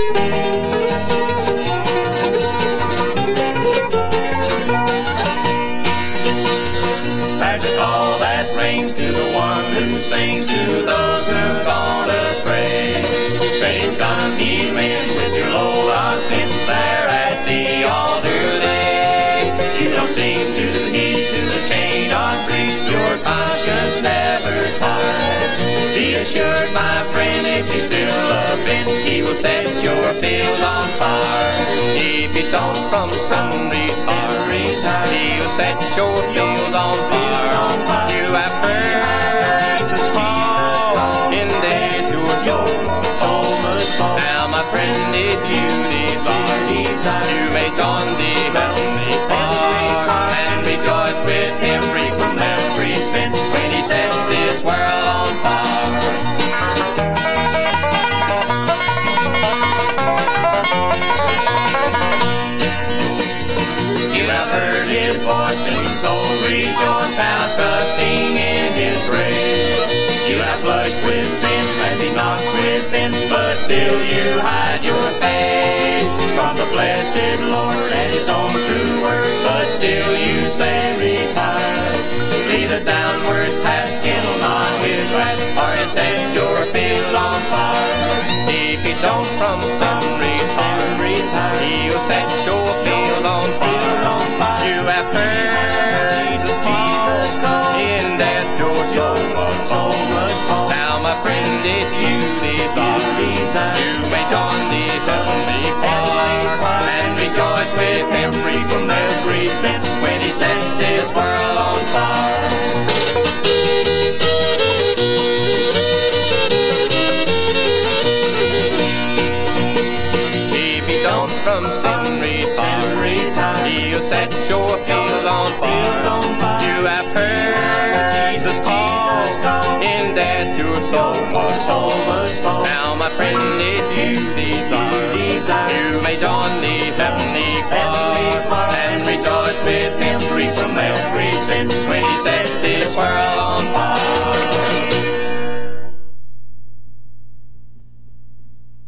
There's a call that rings to the one who sings to those who've gone astray. Saying, come ye men with your load of sin there at the altar lay. You don't seem to heed to the chain of grief, your conscience never tired. Be assured, my friend, if you still love Him, He will set your field on fire. If you don't from sun retire, He will set your field on fire. You have heard Jesus call, in death your soul must fall. Now, my friend, if you desire, you may join the heavenly choir and rejoice with Him, free from every sin, when He sets this world on fire. You have heard His voice sing, so rejoice now, trusting in His grace. You have blushed with sin as He knocks within, but still you hide your face from the blessed Lord and His own true word. But still you say, retire, leave the downward path, kindle not His wrath, or He'll set your field on fire. If you don't from sin retire, He will set your field on fire. You have heard Jesus call, in death your soul must fall. Now, my friend, if you desire, you may join the heavenly choir and rejoice with Him, free from every sin, when He sets His world on fire. If you don't from sin retire, He'll set your field on fire. You have heard Jesus call, in death your soul must fall. Now, my friend, if you desire, you may join the heavenly choir and rejoice with Him, free from every sin, when He sets His world on fire.